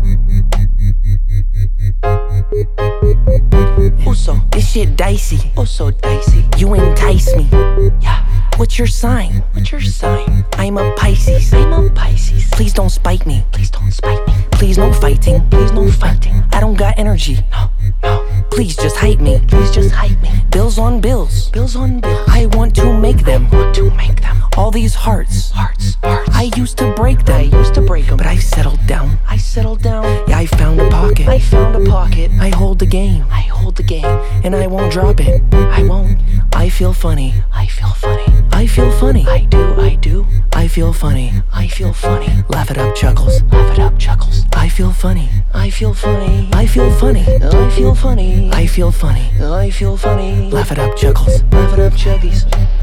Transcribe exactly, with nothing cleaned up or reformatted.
Oh, so this shit dicey. Oh, so dicey. You entice me. Yeah. What's your sign? What's your sign? I'm a Pisces. I'm a Pisces. Please don't spite me. Please don't spite me. Please no fighting. Please no fighting. I don't got energy. No, no. Please just hype me. Please just hype me. Bills on bills. Bills on bills. I want to make them. I want to make them. All these hearts. Hearts. Hearts. I used to break them. I used to break them. But I've settled down. I settled down. Yeah, I found a pocket. I found a pocket. I hold the game. I hold the game. And I won't drop it. I won't. I feel funny. I feel funny. I feel funny. I do. I do. I feel funny. I feel funny. Laugh it up, chuckles. Laugh it up, chuckles. I feel funny. I feel funny. I feel funny. I feel funny. I feel funny. I feel funny. Laugh it up, chuckles. Laugh it up, chuggies.